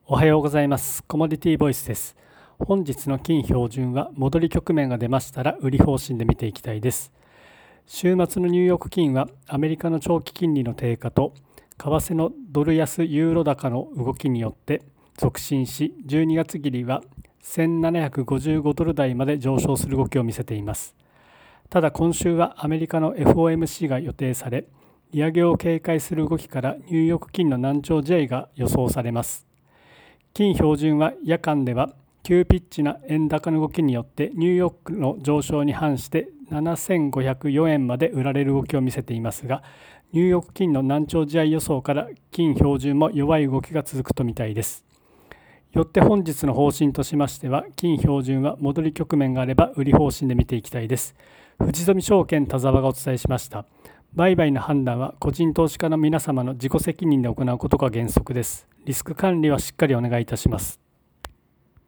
おはようございます。コモディティボイスです。本日の金標準は戻り局面が出ましたら売り方針で見ていきたいです。週末のニューヨーク金はアメリカの長期金利の低下と為替のドル安ユーロ高の動きによって続伸し、12月切りは1755ドル台まで上昇する動きを見せています。ただ今週はアメリカの FOMC が予定され、利上げを警戒する動きからニューヨーク金の軟調試合が予想されます。金標準は夜間では急ピッチな円高の動きによってニューヨークの上昇に反して7504円まで売られる動きを見せていますが、ニューヨーク金の軟調試合予想から金標準も弱い動きが続くとみたいです。よって本日の方針としましては、金標準は戻り局面があれば売り方針で見ていきたいです。藤富証券田沢がお伝えしました。売買の判断は個人投資家の皆様の自己責任で行うことが原則です。リスク管理はしっかりお願いいたします。